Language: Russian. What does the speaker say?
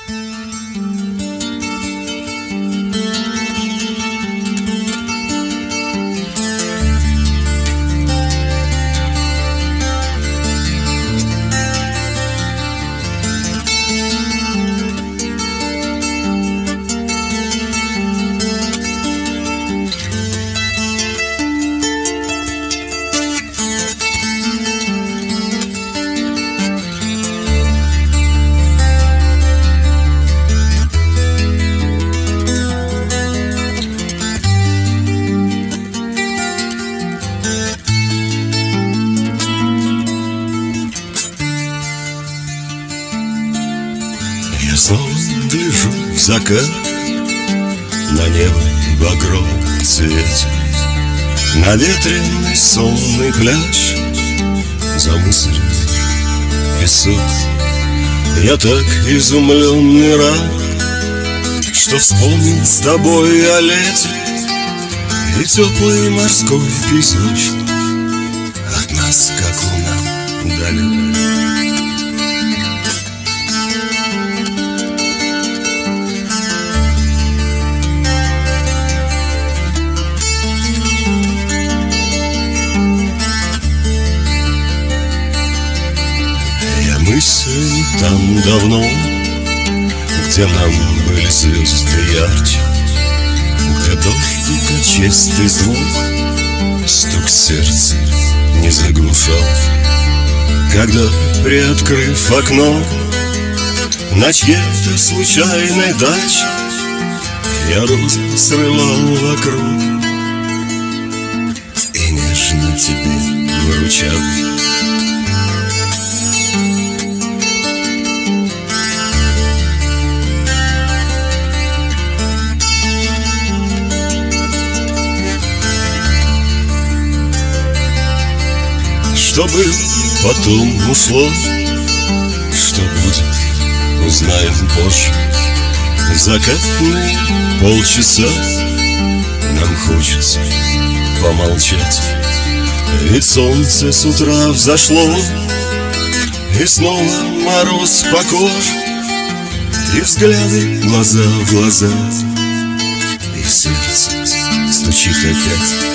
Снова гляжу в закат, на небо в багровом цвете, на ветреный сонный пляж, замыслен песок. Я так изумленный рад, что вспомнил с тобой о лете и теплый морской пейзаж от нас, как луна, далеко. Мысли там давно, где нам были звезды ярче, где дождика чистый звук стук сердца не заглушал. Когда, приоткрыв окно на чьей-то случайной даче, я розы срывал вокруг и нежно тебе вручал. Что было, потом ушло, что будет, узнаем позже. Закатные полчаса нам хочется помолчать, ведь солнце с утра взошло, и снова мороз по коже, и взгляды глаза в глаза, и сердце стучит опять.